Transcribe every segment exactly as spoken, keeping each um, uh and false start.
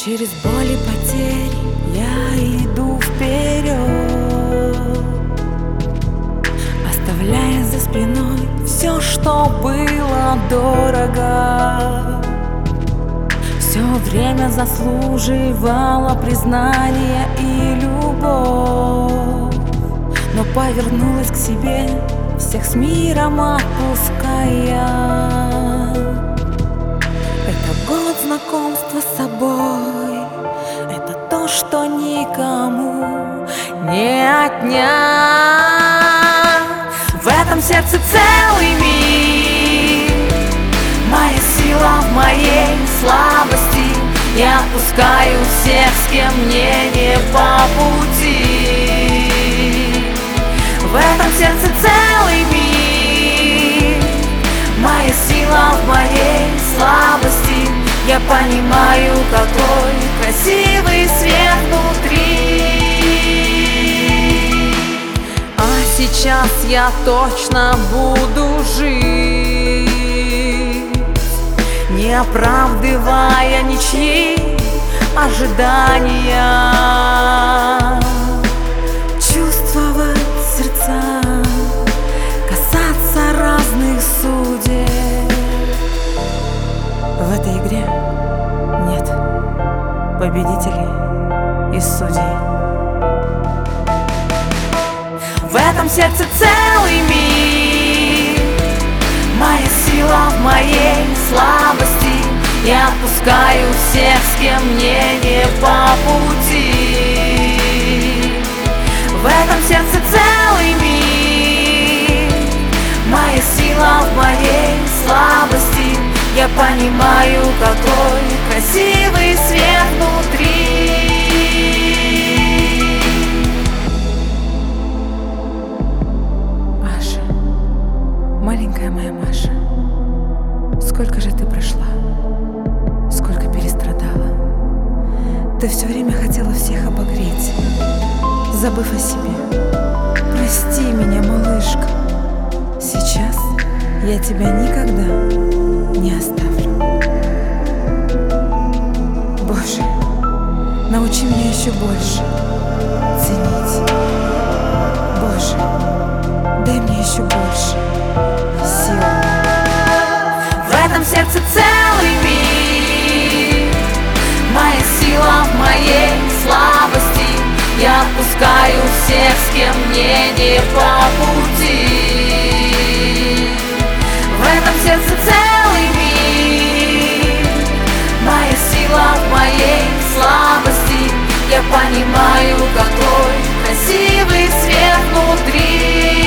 Через боль и потери я иду вперед, оставляя за спиной все, что было дорого. Все время заслуживала признания и любовь, но повернулась к себе, всех с миром отпуская. Это год знакомства с собой, это то, что никому не отнять. В этом сердце целый мир, моя сила в моей слабости. Я отпускаю всех, с кем мне не по пути. В этом сердце целый мир, моя сила в моей слабости. Я понимаю, какой красивый свет внутри. А сейчас я точно буду жить, не оправдывая ничьи ожидания. Чувствовать сердца, касаться разных судеб. В этой игре нет победителей и судей. В этом сердце целый мир, моя сила в моей слабости. Я отпускаю всех, с кем мне не по пути. В этом сердце целый мир, моя сила в моей слабости. Я понимаю, какой красивый свет внутри. Маша, маленькая моя Маша, сколько же ты прошла, сколько перестрадала. Ты все время хотела всех обогреть, забыв о себе. Прости меня, малышка, сейчас я тебя никогда не оставлю. Боже, научи меня еще больше ценить. Боже, дай мне еще больше сил. В этом сердце целый мир, моя сила в моей слабости. Я отпускаю всех, с кем мне не по пути. В этом сердце целый мир, моя сила в моей слабости. Я понимаю, какой красивый свет внутри.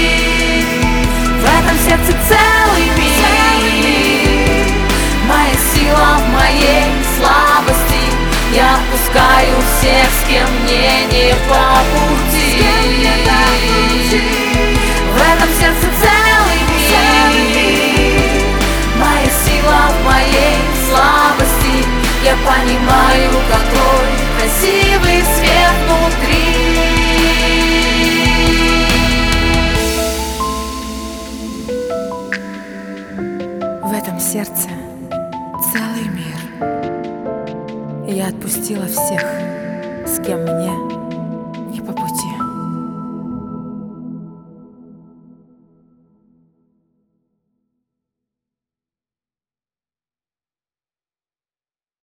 В этом сердце целый мир, моя сила в моей слабости. Я отпускаю всех, с кем мне не по пути. В этом сердце целый мир, моя сила в моей слабости. Я понимаю, какой красивый свет внутри. В этом сердце целый мир. Я отпустила всех, с кем мне